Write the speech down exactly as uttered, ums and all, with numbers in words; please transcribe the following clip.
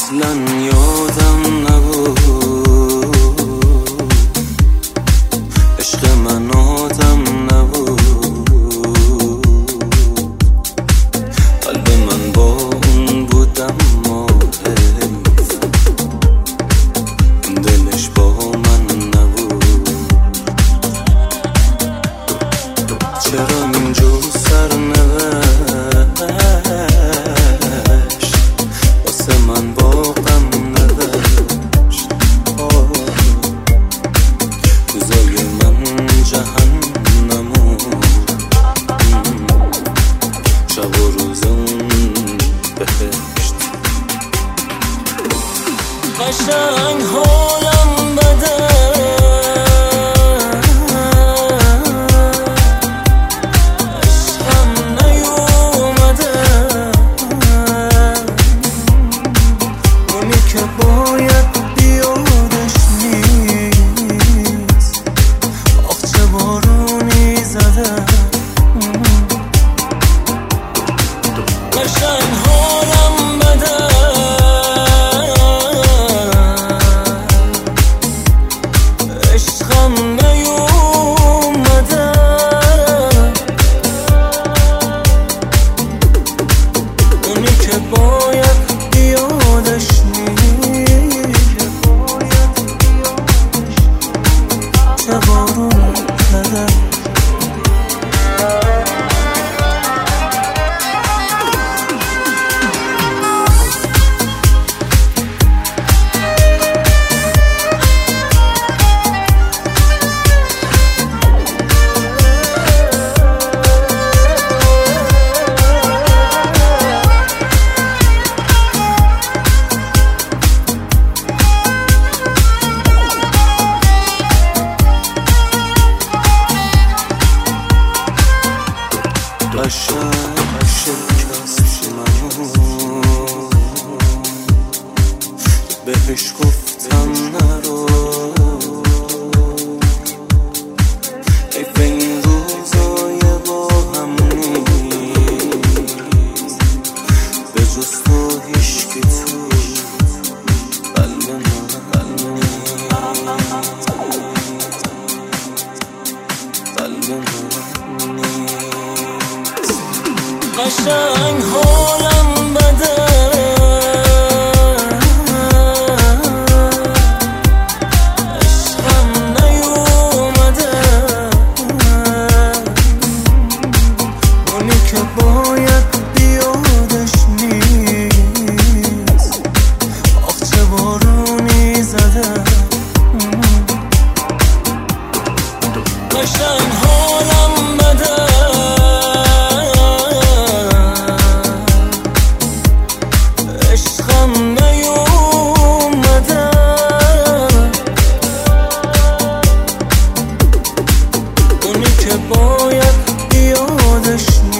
اصلا یادم نبود، عشق من آدم نبود، قلب من با اون بودم ما حیف دلش با من نبود. چرا اینجور سر نوشت واسه من با غم نوشت، روزای من جهنمون شب و روز اون بهشت. قشنگ حالم بده باید بیادش نیست، آخ چه بارونی زده. قشنگ حالم بده عشقم نیومده، اونی که باید بیادش بارون زده. قشنگ شکست منو بهش گفتم نرو، حیف این روزای با هم نیست، به جز تو هیشکی تو قلب من نیست، قلب من نیست. قشنگ حالم بده عشقم نیومده، اونی که باید بیادش نیست، آخ چه بارونی زده. قشنگ حالم بده عشقم نیومده، اونی که باید بیادش نیست.